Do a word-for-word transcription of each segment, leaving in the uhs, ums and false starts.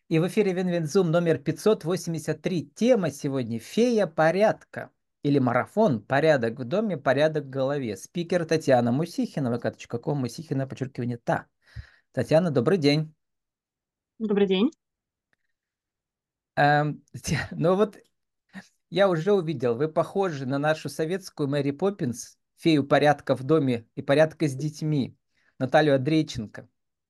И в эфире Винвинзум номер пятьсот восемьдесят три. Тема сегодня — фея порядка. Или марафон «Порядок в доме, порядок в голове». Спикер Татьяна Мусихина, вэ ка точка ком, Мусихина, подчеркивание «та». Татьяна, добрый день. Добрый день. Эм, Татьяна, ну вот я уже увидел, вы похожи на нашу советскую Мэри Поппинс, фею порядка в доме и порядка с детьми, Наталью Андрейченко.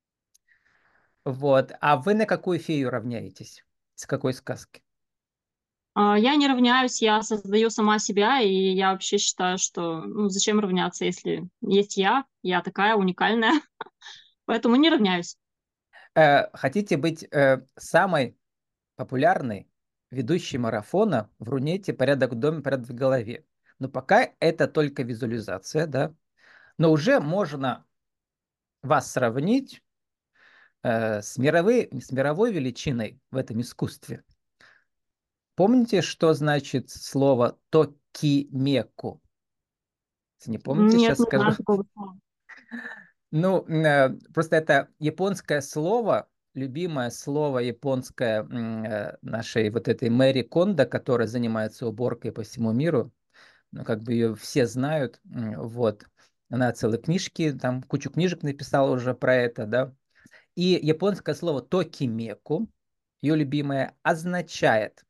Вот. А вы на какую фею равняетесь? С какой сказки? А, Я не равняюсь, я создаю сама себя, и я вообще считаю, что ну, зачем равняться, если есть я, я такая уникальная, поэтому не равняюсь. Э, хотите быть э, самой популярный ведущий марафона в Рунете «Порядок в доме, порядок в голове». Но пока это только визуализация, да. Но уже можно вас сравнить э, с мировой, с мировой величиной в этом искусстве. Помните, что значит слово «токимеку»? Если не помните, Нет, сейчас не скажу. знаю такого слова. Ну, э, просто это японское слово, любимое слово японское м, э, нашей вот этой Мэри Кондо, которая занимается уборкой по всему миру. Ну, как бы ее все знают, м, вот. Она целые книжки, там кучу книжек написала уже про это, да. И японское слово токимеку, ее любимое, означает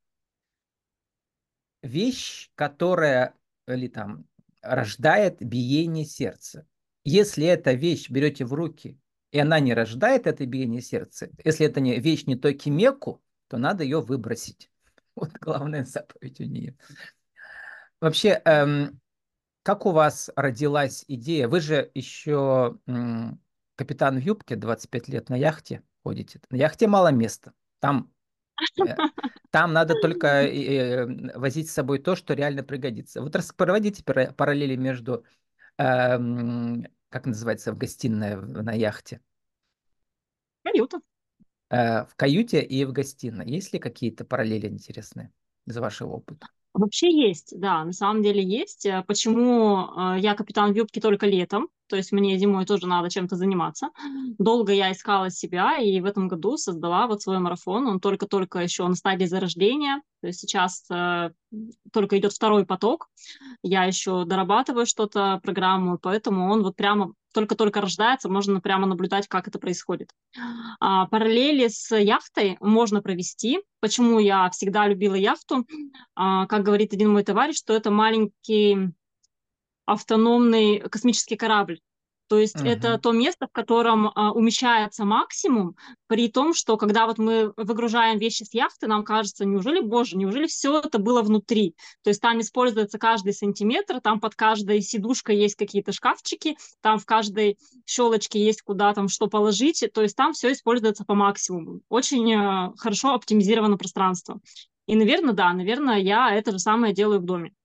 вещь, которая или там рождает биение сердца. Если эта вещь берете в руки, и она не рождает это биение сердца, если это не вещь не токимеку, то надо ее выбросить. Вот главная заповедь у нее. Вообще, эм, как у вас родилась идея? Вы же еще м, капитан в юбке, двадцать пять лет на яхте ходите. На яхте мало места. Там, э, там надо только э, э, возить с собой то, что реально пригодится. Вот раз проводите пара- параллели между, эм, как называется, в гостиной в- на яхте, Каюта. э, в каюте и в гостиной. Есть ли какие-то параллели интересные из вашего опыта? Вообще есть, да, на самом деле есть. Э, Почему э, я капитан в юбке только летом? То есть мне зимой тоже надо чем-то заниматься. Долго я искала себя, и в этом году создала вот свой марафон. Он только-только еще на стадии зарождения. То есть сейчас э, только идет второй поток. Я еще дорабатываю что-то, программу, поэтому он вот прямо только-только рождается, можно прямо наблюдать, как это происходит. А, параллели с яхтой можно провести. Почему я всегда любила яхту? А, как говорит один мой товарищ, что это маленький автономный космический корабль. То есть это Мгм. то место, в котором а, умещается максимум, при том, что когда вот мы выгружаем вещи с яхты, нам кажется, неужели, боже, неужели все это было внутри? То есть там используется каждый сантиметр, там под каждой сидушкой есть какие-то шкафчики, там в каждой щелочке есть куда там что положить, то есть там все используется по максимуму. Очень э, хорошо оптимизировано пространство. И, наверное, да, наверное, я это же самое делаю в доме.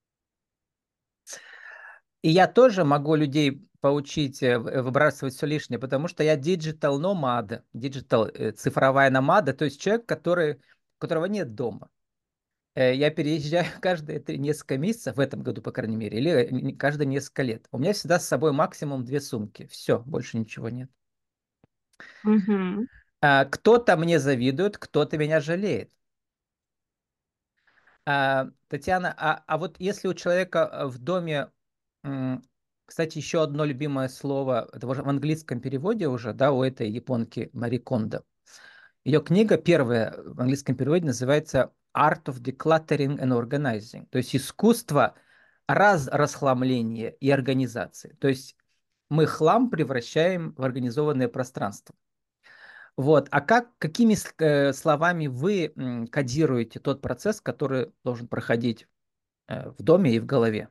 И я тоже могу людей поучить э, в- э, выбрасывать все лишнее, потому что я digital nomad, digital э, цифровая номада, то есть человек, который, у которого нет дома. Э, Я переезжаю каждые три, несколько месяцев, в этом году, по крайней мере, или э, не- каждые несколько лет. У меня всегда с собой максимум две сумки. Все, больше ничего нет. Мгм. А, Кто-то мне завидует, кто-то меня жалеет. А, Татьяна, а, а вот если у человека э, в доме, м, кстати, еще одно любимое слово, это уже в английском переводе уже, да, у этой японки Мари Кондо. Ее книга первая в английском переводе называется Art of Decluttering and Organizing, то есть искусство раз расхламления и организации. То есть мы хлам превращаем в организованное пространство. Вот. А как, какими с- э, словами вы м, кодируете тот процесс, который должен проходить э, в доме и в голове?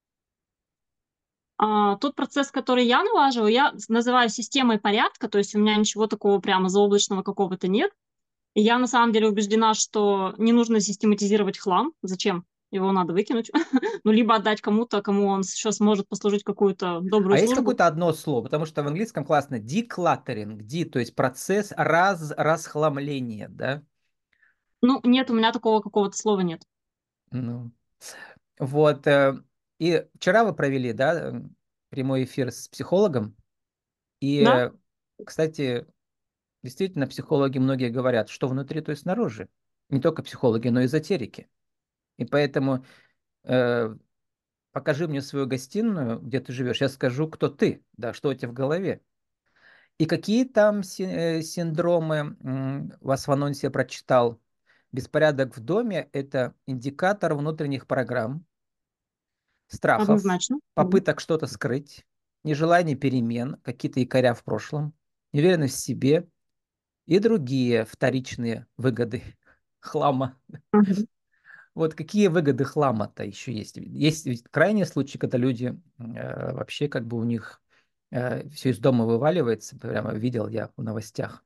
А, тот процесс, который я налаживаю, я с- называю системой порядка, то есть у меня ничего такого прямо заоблачного какого-то нет. И я на самом деле убеждена, что не нужно систематизировать хлам. Зачем? Его надо выкинуть. Ну, либо отдать кому-то, кому он еще сможет послужить какую-то добрую А есть службу. какое-то одно слово? Потому что в английском классно decluttering, de, то есть процесс раз, расхламления, да? Ну, нет, у меня такого какого-то слова нет. Ну, вот. э, И вчера вы провели, да, м, прямой эфир с психологом. И, Да? э, кстати, Действительно, психологи многие говорят, что внутри, то и снаружи. Не только психологи, но и эзотерики. И поэтому э, покажи мне свою гостиную, где ты живешь, я скажу, кто ты, да, что у тебя в голове. И какие там си- э, синдромы м, у вас в анонсе я прочитал? Беспорядок в доме– это индикатор внутренних программ, страхов, Однозначно. Мгм. попыток что-то скрыть, нежелание перемен, какие-то якоря в прошлом, неуверенность в себе и другие вторичные выгоды хлама. Мгм. Вот какие выгоды хлама-то еще есть? Есть ведь крайние случаи, когда люди э, вообще как бы у них э, все из дома вываливается, прямо видел я в новостях.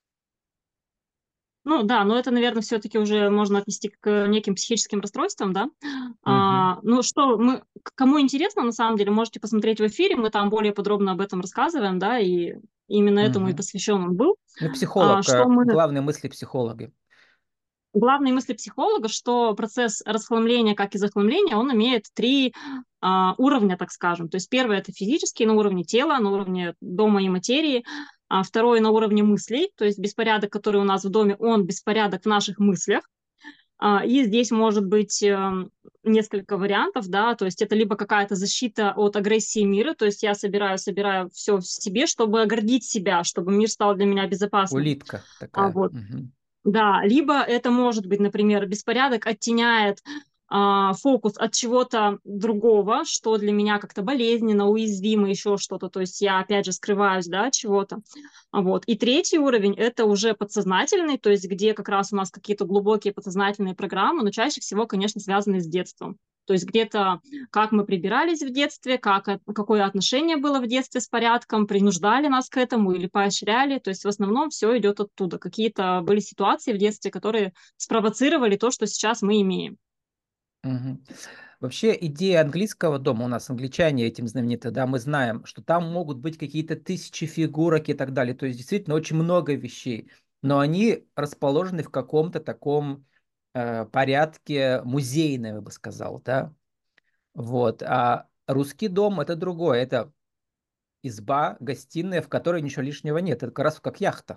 Ну да, но это, наверное, все-таки уже можно отнести к неким психическим расстройствам, да. Мгм, А, ну что, мы, к- кому интересно, на самом деле, можете посмотреть в эфире, мы там более подробно об этом рассказываем, да, и именно этому и мгм. посвящен он был. Ну, А, психолог, что э, мы главные мысли психолога. Главные мысли психолога, что процесс расхламления, как и захламления, он имеет три а, уровня, так скажем. То есть первое– это физический на уровне тела, на уровне дома и материи. А второе– на уровне мыслей, то есть беспорядок, который у нас в доме, он беспорядок в наших мыслях. А, и здесь может быть эм, несколько вариантов, да, то есть это либо какая-то защита от агрессии мира, то есть я собираю, собираю все в себе, чтобы оградить себя, чтобы мир стал для меня безопасным. Улитка А такая. вот Мгм. да, либо это может быть, например, беспорядок оттеняет а, фокус от чего-то другого, что для меня как-то болезненно, уязвимо, еще что-то. То есть я, опять же, скрываюсь, да, от чего-то. А Вот. И третий уровень– это уже подсознательный, то есть где как раз у нас какие-то глубокие подсознательные программы, но чаще всего, конечно, связанные с детством. То есть где-то как мы прибирались в детстве, как, от- какое отношение было в детстве с порядком, принуждали нас к этому или поощряли. То есть в основном все идет оттуда. Какие-то были ситуации в детстве, которые спровоцировали то, что сейчас мы имеем. Мгм. Вообще идея английского дома, у нас англичане этим знамениты, да, мы знаем, что там могут быть какие-то тысячи фигурок и так далее. То есть действительно очень много вещей, но они расположены в каком-то таком э, порядке музейном, я бы сказал, да. Вот. А русский дом это другое, это изба, гостиная, в которой ничего лишнего нет. Это как раз как яхта.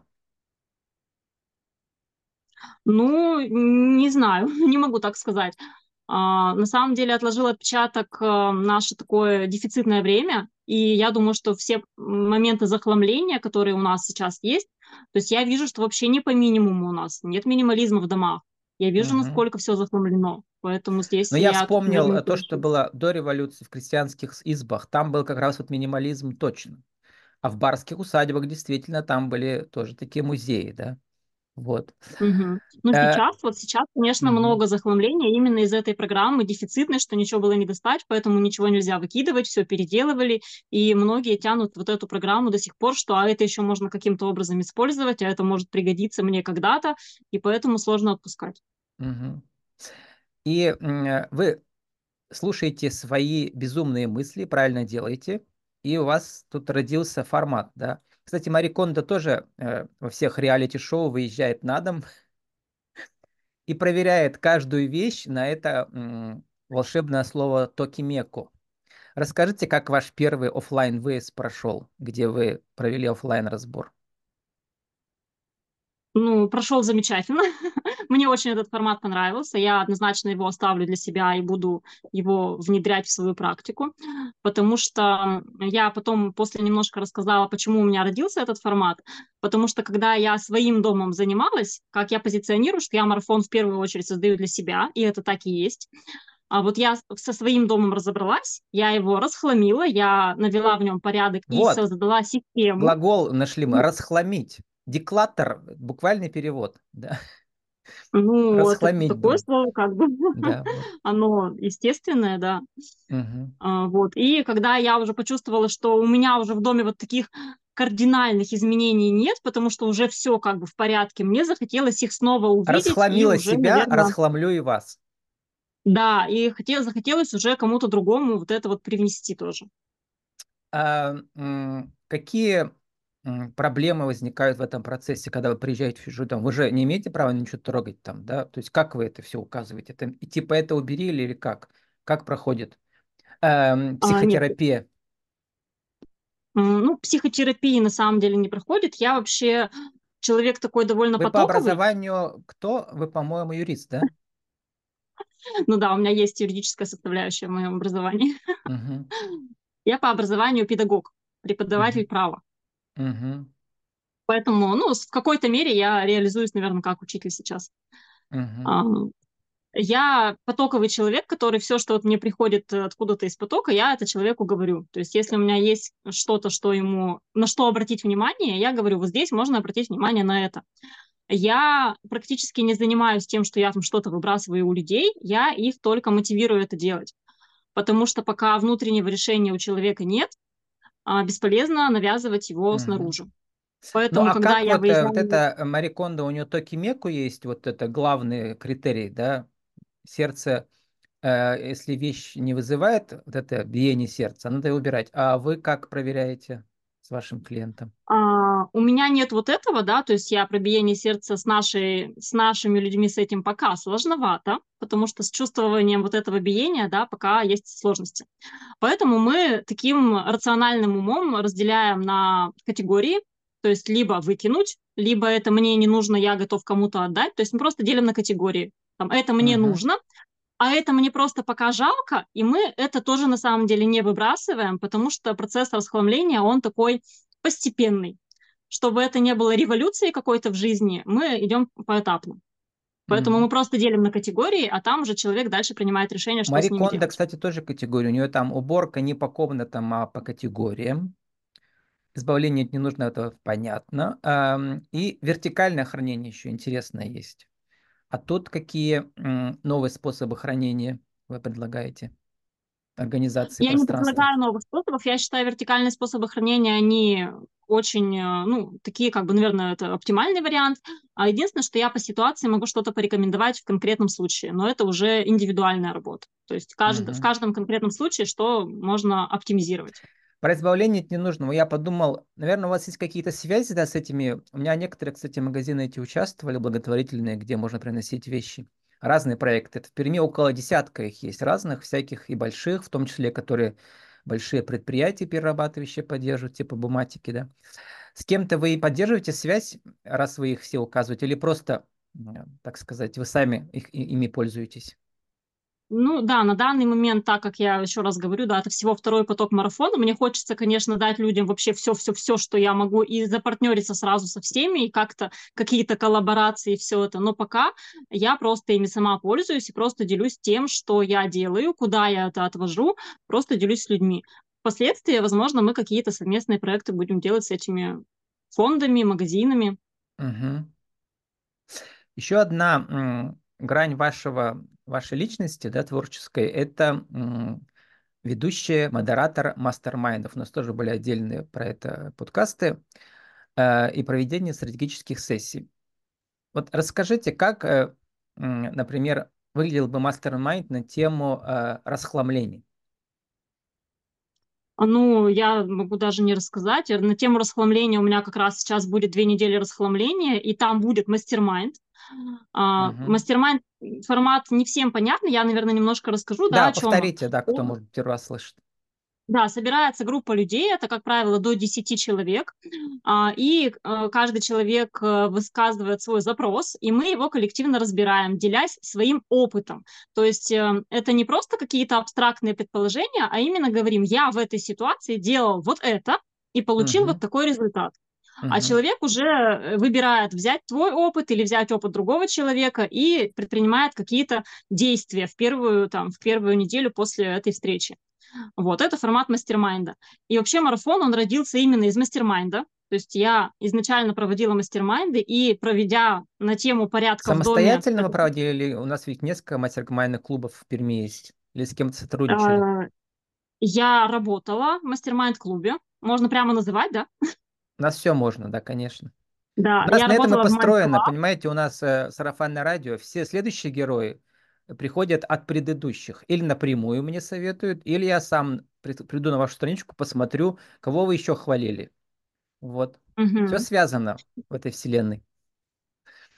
Ну, не знаю, не могу так сказать. А, на самом деле отложил отпечаток а, наше такое дефицитное время, и я думаю, что все моменты захламления, которые у нас сейчас есть, то есть я вижу, что вообще не по минимуму у нас, нет минимализма в домах. Я вижу, Мгм. насколько все захламлено, поэтому здесь Но я я тут, вспомнил наверное, не э, то, что соглашусь. было до революции в крестьянских с- избах. Там был как раз вот минимализм точно. А в барских усадьбах действительно там были тоже такие музеи, да. Вот. Мгм. Но Э, сейчас, вот сейчас, конечно, мгм, много захламления именно из этой программы дефицитной, что ничего было не достать, поэтому ничего нельзя выкидывать, все переделывали, и многие тянут вот эту программу до сих пор, что а это еще можно каким-то образом использовать, а это может пригодиться мне когда-то, и поэтому сложно отпускать. мгм. И м, э, вы слушаете свои безумные мысли, правильно делаете, и у вас тут родился формат, да. Кстати, Мари Кондо тоже э, во всех реалити-шоу выезжает на дом и проверяет каждую вещь на это м, волшебное слово токимеку. Расскажите, как ваш первый оффлайн выезд прошел, где вы провели оффлайн разбор. Ну, прошел замечательно. Мне очень этот формат понравился. Я однозначно его оставлю для себя и буду его внедрять в свою практику, потому что я потом после немножко рассказала, почему у меня родился этот формат, потому что когда я своим домом занималась, как я позиционирую, что я марафон в первую очередь создаю для себя, и это так и есть. А вот я со своим домом разобралась, я его расхламила, я навела в нем порядок и Вот, создала систему. глагол нашли мы, расхламить. Деклаттер, буквальный перевод, да, Ну, вот это расхламить такое дом, слово, как бы, да, вот. оно естественное, да. Мгм. А, вот. И когда я уже почувствовала, что у меня уже в доме вот таких кардинальных изменений нет, потому что уже все как бы в порядке, мне захотелось их снова увидеть и Расхламила уже, себя, наверное, расхламлю и вас. да, и хотел, захотелось уже кому-то другому вот это вот привнести тоже. А, м, какие м, проблемы возникают в этом процессе, когда вы приезжаете в чужой дом? Вы же не имеете права ничего трогать там, да? То есть как вы это все указываете? Это, и типа это убери или, или как? Как проходит эм, А, нет, психотерапия? м, ну, психотерапии на самом деле не проходит. Я вообще человек такой довольно Вы по потоковый. образованию кто? Вы, по-моему, юрист, да? Ну да, у меня есть юридическая составляющая в моем образовании. Угу, Я по образованию педагог, преподаватель угу, права. угу, Поэтому, ну, в какой-то мере я реализуюсь, наверное, как учитель сейчас. угу, А, Я потоковый человек, который все, что вот мне приходит э, откуда-то из потока, я это человеку говорю. То есть если у меня есть что-то, что ему, на что обратить внимание, я говорю, вот здесь можно обратить внимание на это. Я практически не занимаюсь тем, что я там что-то выбрасываю у людей, я их только мотивирую это делать. Потому что пока внутреннего решения у человека нет, а, бесполезно навязывать его угу. снаружи. Ну, Поэтому, а когда как я вот, э, выезжаю... вот это э, Мари Кондо, у нее токи меку есть, вот это главный критерий, да? Сердце, э, если вещь не вызывает вот это биение сердца, надо ее убирать. А вы как проверяете с вашим клиентом? А, у меня нет вот этого, да, то есть я про биение сердца с, нашей, с нашими людьми с этим пока сложновато, потому что с чувствованием вот этого биения, да, пока есть сложности. Поэтому мы таким рациональным умом разделяем на категории, то есть либо выкинуть, либо это мне не нужно, я готов кому-то отдать, то есть мы просто делим на категории. Там, это мне Угу, нужно, а это мне просто пока жалко, и мы это тоже на самом деле не выбрасываем, потому что процесс расхламления, он такой постепенный. Чтобы это не было революцией какой-то в жизни, мы идем поэтапно. Поэтому угу. мы просто делим на категории, а там уже человек дальше принимает решение, что Мари с ними Кондо, делать. кстати, тоже категория. У нее там уборка не по комнатам, а по категориям. Избавление от ненужного, это понятно. Ам, И вертикальное хранение еще интересное есть. А тут какие м, новые способы хранения вы предлагаете? Организации Я не пространства. предлагаю новых способов. Я считаю, вертикальные способы хранения, они очень, э, ну, такие, как бы, наверное, это оптимальный вариант. А единственное, что я по ситуации могу что-то порекомендовать в конкретном случае, но это уже индивидуальная работа. То есть кажд... в Мгм. каждом конкретном случае, что можно оптимизировать. Про избавление от ненужного. Я подумал, наверное, у вас есть какие-то связи, да, с этими. У меня некоторые, кстати, магазины эти участвовали, благотворительные, где можно приносить вещи. Разные проекты. В Перми около десятка их есть, разных, всяких и больших, в том числе, которые большие предприятия перерабатывающие поддерживают, типа буматики, да. С кем-то вы поддерживаете связь, раз вы их все указываете, или просто, м, так сказать, вы сами их, и- ими пользуетесь? Ну да, на данный момент, так как я еще раз говорю, да, это всего второй поток марафона, мне хочется, конечно, дать людям вообще все-все-все, что я могу, и запартнериться сразу со всеми, и как-то какие-то коллаборации, все это. Но пока я просто ими сама пользуюсь и просто делюсь тем, что я делаю, куда я это отвожу, просто делюсь с людьми. Впоследствии, возможно, мы какие-то совместные проекты будем делать с этими фондами, магазинами. Мгм. Еще одна м, грань вашего, вашей личности, да, творческой, это м, ведущая, модератор мастер-майндов. У нас тоже были отдельные про это подкасты э, и проведение стратегических сессий. Вот расскажите, как, э, м, например, выглядел бы мастер-майнд на тему э, расхламления? А, Ну, я могу даже не рассказать. Э, На тему расхламления у меня как раз сейчас будет две недели расхламления, и там будет мастер-майнд. А, Мгм. Мастер-майнд формат не всем понятный, я, наверное, немножко расскажу, да, Да, о чем он. повторите, да, кто, Он- может, первый раз слышит. Да, собирается группа людей, это, как правило, до десяти человек, а, и э, каждый человек э, высказывает свой запрос, и мы его коллективно разбираем, делясь своим опытом. То есть э, это не просто какие-то абстрактные предположения, а именно говорим, я в этой ситуации делал вот это и получил вот Мгм. такой результат. А Мгм. человек уже э, выбирает взять твой опыт или взять опыт другого человека и предпринимает какие-то действия в первую, там, в первую неделю после этой встречи. Вот, это формат мастер-майнда. И вообще марафон, он родился именно из мастер-майнда. То есть я изначально проводила мастер-майнды, и проведя на тему порядка в доме, Самостоятельно вы это, проводили, или у нас ведь несколько мастер-майндных клубов в Перми есть? Или с кем-то сотрудничали? э, я работала в мастер-майнд-клубе. Можно прямо называть, да? У нас все можно, да, конечно. У Да, нас я на этом и работала в построено, майнд-клубе. понимаете, у нас э, сарафанное радио, все следующие герои приходят от предыдущих. Или напрямую мне советуют, или я сам при- приду на вашу страничку, посмотрю, кого вы еще хвалили. Вот. Все связано в этой вселенной.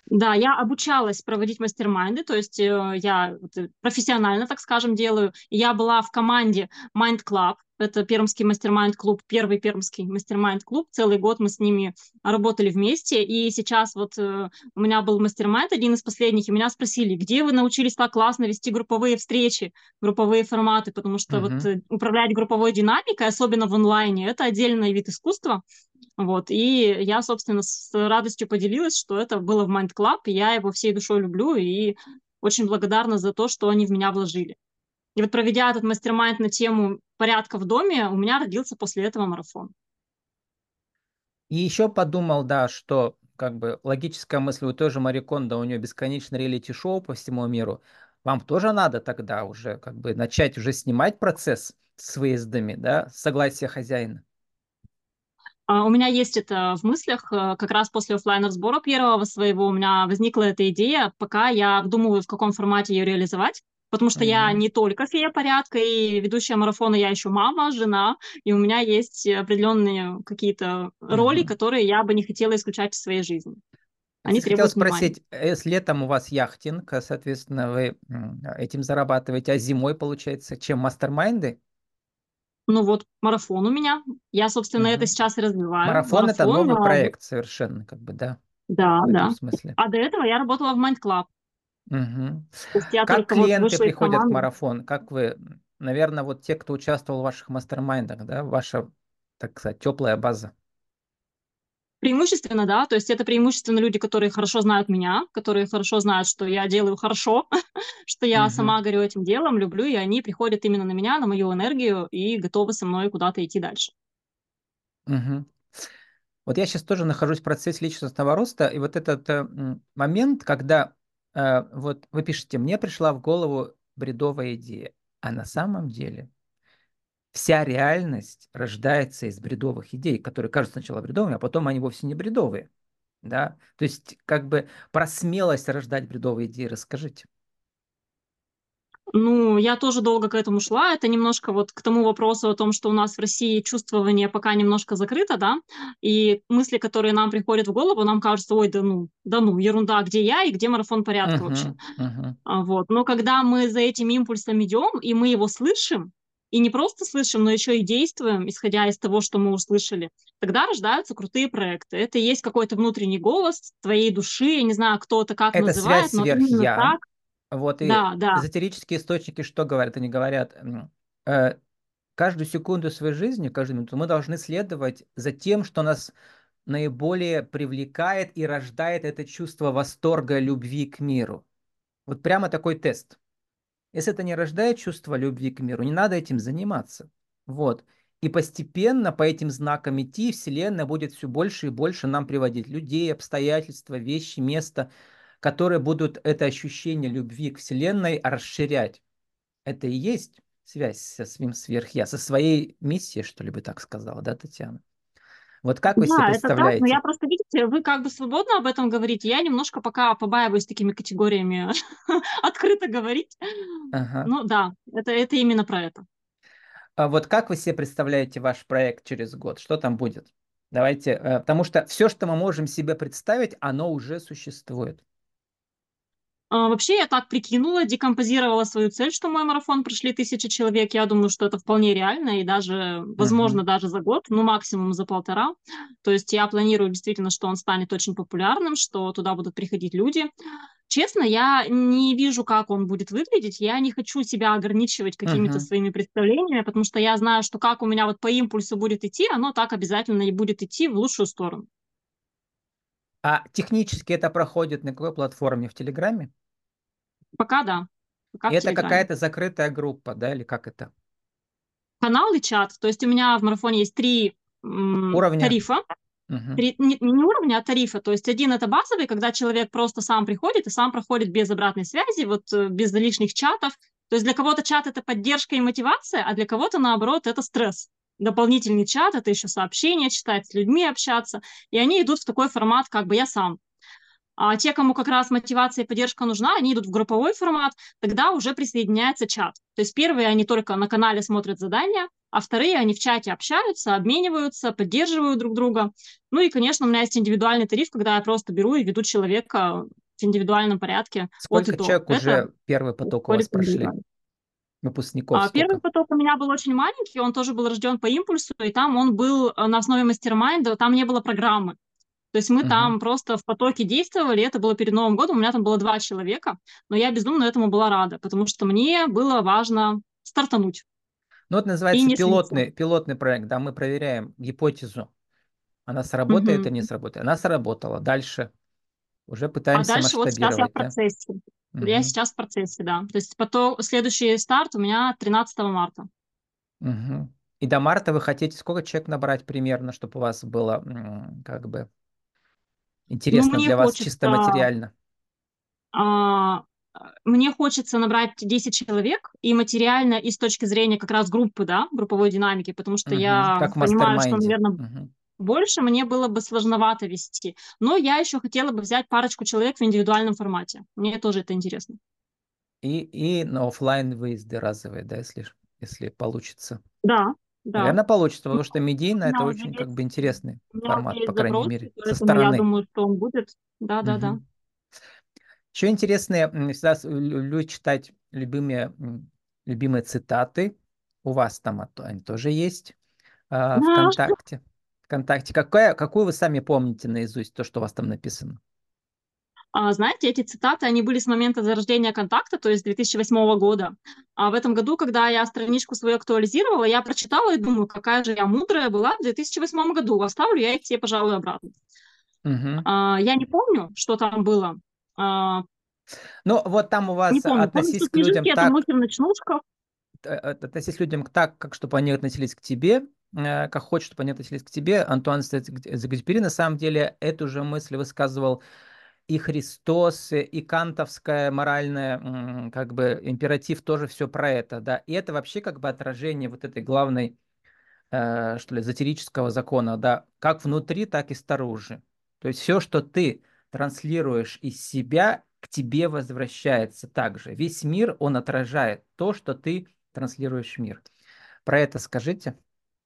Да, я обучалась проводить мастер-майнды, то есть э, я вот, э, профессионально, так скажем, делаю. И я была в команде Mind Club, это пермский мастер-майнд-клуб, первый пермский мастер-майнд-клуб. Целый год мы с ними работали вместе. И сейчас вот э, у меня был мастер-майнд, один из последних, и меня спросили, где вы научились так классно вести групповые встречи, групповые форматы, потому что вот Мгм. э, управлять групповой динамикой, особенно в онлайне, это отдельный вид искусства. Вот, и я, собственно, с радостью поделилась, что это было в Mind Club, и я его всей душой люблю и очень благодарна за то, что они в меня вложили. И вот проведя этот мастер-майнд на тему порядка в доме, у меня родился после этого марафон. И еще подумал, да, что как бы логическая мысль, вы тоже Мари Кондо, у нее бесконечное реалити-шоу по всему миру. Вам тоже надо тогда уже как бы начать уже снимать процесс с выездами, да, с согласия хозяина. А, У меня есть это в мыслях, э, как раз после оффлайн-разбора первого своего у меня возникла эта идея, пока я обдумываю, в каком формате ее реализовать, потому что я Мгм. не только фея порядка и ведущая марафона, я еще мама, жена, и у меня есть определенные какие-то роли, Мгм. которые я бы не хотела исключать в своей жизни. Я, Они кстати, хотел требуют внимания. спросить, э, если летом у вас яхтинг, а, соответственно, вы м, этим зарабатываете, а зимой, получается, чем мастер-майнды? Ну вот марафон у меня. Я, собственно, это Мгм. сейчас и развиваю. Марафон — это Марафон, новый а, в- проект совершенно, как бы, да, да, в этом да. смысле. А до этого я работала в Mind Club. Мгм. То есть я Как только вот клиенты вышла из приходят в команды. марафон? Как вы, наверное, вот те, кто участвовал в ваших мастер-майндах, да, ваша, так сказать, теплая база. Преимущественно, да, то есть это преимущественно люди, которые хорошо знают меня, которые хорошо знают, что я делаю хорошо, что я Мгм. сама горю этим делом, люблю, и они приходят именно на меня, на мою энергию и готовы со мной куда-то идти дальше. Мгм. Вот я сейчас тоже нахожусь в процессе личностного роста, и вот этот э, м, момент, когда э, вот вы пишете, мне пришла в голову бредовая идея, а на самом деле вся реальность рождается из бредовых идей, которые кажутся сначала бредовыми, а потом они вовсе не бредовые, да? То есть как бы про смелость рождать бредовые идеи расскажите. Ну, я тоже долго к этому шла. Это немножко вот к тому вопросу о том, что у нас в России чувствование пока немножко закрыто, да, и мысли, которые нам приходят в голову, нам кажется, ой, да ну, да ну, ерунда, где я и где марафон порядка вообще. Мгм, мгм. А, вот. Но когда мы за этим импульсом идем, и мы его слышим, и не просто слышим, но еще и действуем, исходя из того, что мы услышали, тогда рождаются крутые проекты. Это и есть какой-то внутренний голос твоей души, я не знаю, кто это как Это связь называет, но именно сверх-я. так, Вот и да, да. эзотерические источники что говорят? Они говорят, м, э, каждую секунду своей жизни, каждую минуту мы должны следовать за тем, что нас наиболее привлекает и рождает это чувство восторга, любви к миру. Вот прямо такой тест. Если это не рождает чувство любви к миру, не надо этим заниматься. Вот. И постепенно по этим знакам идти, Вселенная будет все больше и больше нам приводить людей, обстоятельства, вещи, места, которые будут это ощущение любви к Вселенной расширять. Это и есть связь со своим сверхя, со своей миссией, что ли бы так сказала, да, Татьяна? Вот как вы себе Да, это так, но я представляете? просто, видите, вы как бы свободно об этом говорите, я немножко пока побаиваюсь такими категориями открыто говорить. Ага. Ну да, это, это именно про это. А вот как вы себе представляете ваш проект через год? Что там будет? Давайте, э, потому что все, что мы можем себе представить, оно уже существует. А, Вообще, я так прикинула, декомпозировала свою цель, что мой марафон прошли тысячи человек. Я думаю, что это вполне реально и даже, возможно, Мгм. даже за год, ну, максимум за полтора. То есть я планирую действительно, что он станет очень популярным, что туда будут приходить люди. Честно, я не вижу, как он будет выглядеть. Я не хочу себя ограничивать какими-то Мгм. своими представлениями, потому что я знаю, что как у меня вот по импульсу будет идти, оно так обязательно и будет идти в лучшую сторону. А технически это проходит на какой платформе? В Телеграме? Пока да, пока И в это Телеграме. какая-то закрытая группа, да, или как это? Канал и чат. То есть у меня в марафоне есть три м, Уровня? тарифа. Мгм. Три, не, не уровня, а тарифа. То есть один это базовый, когда человек просто сам приходит и сам проходит без обратной связи, вот э, без лишних чатов. То есть для кого-то чат это поддержка и мотивация, а для кого-то наоборот это стресс. Дополнительный чат, это еще сообщения читать, с людьми общаться. И они идут в такой формат, как бы я сам. А те, кому как раз мотивация и поддержка нужна, они идут в групповой формат, тогда уже присоединяется чат. То есть первые они только на канале смотрят задания, а вторые они в чате общаются, обмениваются, поддерживают друг друга. Ну и, конечно, у меня есть индивидуальный тариф, когда я просто беру и веду человека в индивидуальном порядке от и Сколько до. человек Это уже первый поток у вас входит в прошли? индивидуально. Выпускников А, Первый сколько? поток у меня был очень маленький, он тоже был рожден по импульсу, и там он был э, на основе мастер-майнда, там не было программы. То есть мы Мгм. там просто в потоке действовали, это было перед Новым годом, у меня там было два человека, но я безумно этому была рада, потому что мне было важно стартануть Ну, это и называется не слиться. пилотный, пилотный проект, да, мы проверяем гипотезу. Она сработает Мгм. или не сработает? Она сработала. Дальше уже А пытаемся дальше вот сейчас я в масштабировать, да? процессе. Я Мгм. сейчас в процессе, да. То есть потом, следующий старт у меня тринадцатого марта. Мгм. И до марта вы хотите сколько человек набрать примерно, чтобы у вас было м, как бы Ну, интересно мне для вас чисто хочется материально? А, мне хочется набрать десять человек и материально, и с точки зрения как раз группы, да, групповой динамики, потому что Мгм. я Как в понимаю, что, мастер-майнде. наверное, Мгм. больше мне было бы сложновато вести. Но я еще хотела бы взять парочку человек в индивидуальном формате. Мне тоже это интересно. И, и на оффлайн выезды разовые, да, если, ж- если получится. Да, да. Наверное, получится, Ну, потому что медийно у это меня уже очень как бы есть, интересный у меня уже формат, по есть крайней запросы, мере, со поэтому я стороны. думаю, что он будет. Да, да, да. Мгм. Еще интересные, м, всегда с- лю- люблю читать любимые, м, любимые цитаты. У вас там от- они тоже есть а, ВКонтакте. ВКонтакте. Какая, какую вы сами помните наизусть, то, что у вас там написано? А, знаете, эти цитаты, они были с момента зарождения "Контакта", то есть две тысячи восьмого года. А в этом году, когда я страничку свою актуализировала, я прочитала и думаю: какая же я мудрая была в две тысячи восьмом году. Оставлю я их все, пожалуй, обратно. Мгм. А, я не помню, что там было. А, Ну, вот там у не вас помню. Помню, что относись к людям снежинки — это так, мухи в ночнушках. э, э, относись к людям так, как чтобы они относились к тебе, э, как хочешь, чтобы они относились к тебе. Антуан Сент-Экзюпери на самом деле эту же мысль высказывал и Христос, и и кантовская моральная, м, как бы императив тоже все про это, да. И это вообще как бы отражение вот этой главной, э, что ли, эзотерического закона, да, как внутри, так и снаружи. То есть все, что ты транслируешь из себя, к тебе возвращается также. Весь мир, он отражает то, что ты транслируешь в мир. Про это скажите.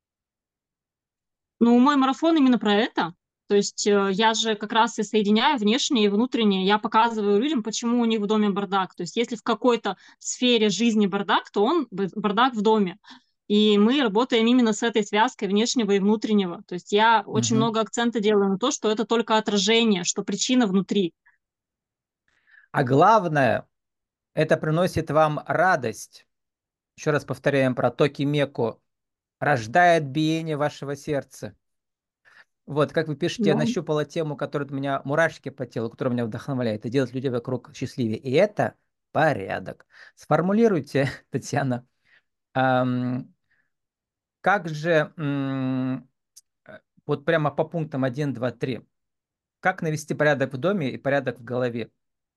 Ну, мой марафон именно про это. То есть, э, я же как раз и соединяю внешнее и внутреннее. Я показываю людям, почему у них в доме бардак. То есть, если в какой-то сфере жизни бардак, то он б бардак в доме. И мы работаем именно с этой связкой внешнего и внутреннего. То есть я очень Мгм. много акцента делаю на то, что это только отражение, что причина внутри. А главное, это приносит вам радость. Еще раз повторяем про токи Меку. Рождает биение вашего сердца. Вот, как вы пишете, я Да. нащупала тему, которая у меня мурашки по телу, которая меня вдохновляет, и делать людей вокруг счастливее. И это порядок. Сформулируйте, Татьяна, ам, как же м, э, вот прямо по пунктам один, два, три, как навести порядок в доме и порядок в голове?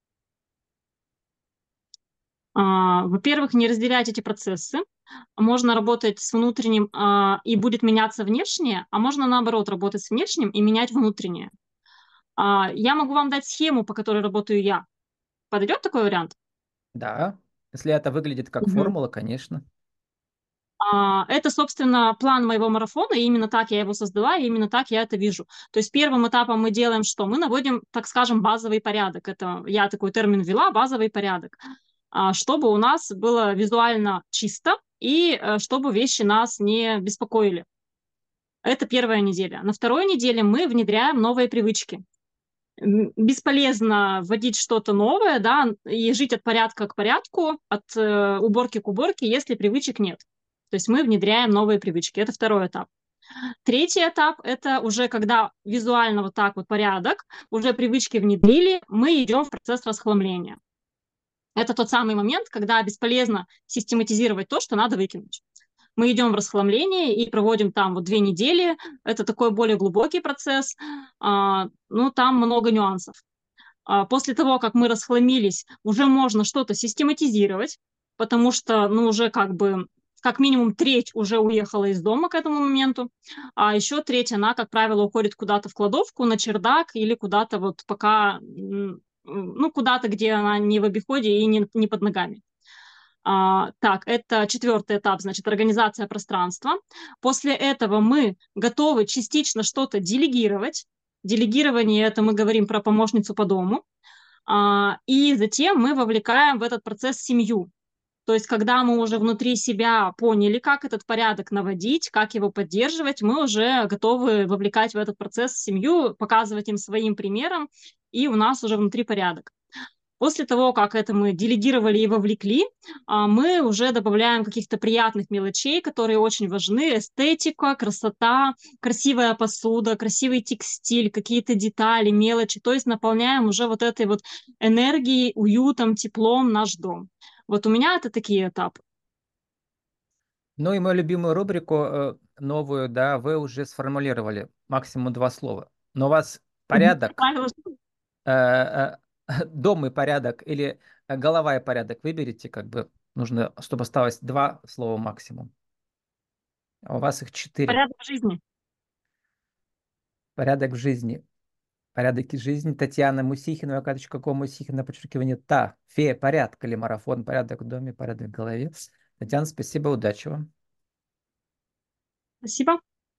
А, во-первых, не разделять эти процессы. Можно работать с внутренним, а, и будет меняться внешнее, а можно, наоборот, работать с внешним и менять внутреннее. А, я могу вам дать схему, по которой работаю я. Подойдет такой вариант? Да, если это выглядит как Мгм. формула, конечно. А, это, собственно, план моего марафона, и именно так я его создала, и именно так я это вижу. То есть первым этапом мы делаем что? Мы наводим, так скажем, базовый порядок. Это я такой термин ввела — базовый порядок. А, чтобы у нас было визуально чисто и, э, чтобы вещи нас не беспокоили. Это первая неделя. На второй неделе мы внедряем новые привычки. М, бесполезно вводить что-то новое, да, и жить от порядка к порядку, от э, уборки к уборке, если привычек нет. То есть мы внедряем новые привычки. Это второй этап. Третий этап — это уже когда визуально вот так вот порядок, уже привычки внедрили, мы идем в процесс расхламления. Это тот самый момент, когда бесполезно систематизировать то, что надо выкинуть. Мы идем в расхламление и проводим там вот две недели. Это такой более глубокий процесс. А, ну, там много нюансов. А, после того, как мы расхламились, уже можно что-то систематизировать, потому что, ну, уже как бы как минимум треть уже уехала из дома к этому моменту, а еще треть, она, как правило, уходит куда-то в кладовку, на чердак или куда-то вот пока, м, ну, куда-то, где она не в обиходе и не, не под ногами. А, так, это четвертый этап, значит, организация пространства. После этого мы готовы частично что-то делегировать. Делегирование — это мы говорим про помощницу по дому. А, И затем мы вовлекаем в этот процесс семью. То есть, когда мы уже внутри себя поняли, как этот порядок наводить, как его поддерживать, мы уже готовы вовлекать в этот процесс семью, показывать им своим примером, и у нас уже внутри порядок. После того, как это мы делегировали и вовлекли, а, мы уже добавляем каких-то приятных мелочей, которые очень важны. Эстетика, красота, красивая посуда, красивый текстиль, какие-то детали, мелочи. То есть наполняем уже вот этой вот энергией, уютом, теплом наш дом. Вот у меня это такие этапы. Ну и мою любимую рубрику э, новую, да, вы уже сформулировали максимум два слова. Но у вас Мгм. порядок, Правило. э, э, дом и порядок или э, голова и порядок выберите, как бы нужно, чтобы осталось два слова максимум. А у вас их четыре. Порядок жизни. Порядок в жизни. Порядок и жизни. Татьяна Мусихина, карточка ком Мусихина, подчеркивание та. Фея порядка или марафон. Порядок в доме, порядок в голове. Татьяна, спасибо, удачи вам. Спасибо.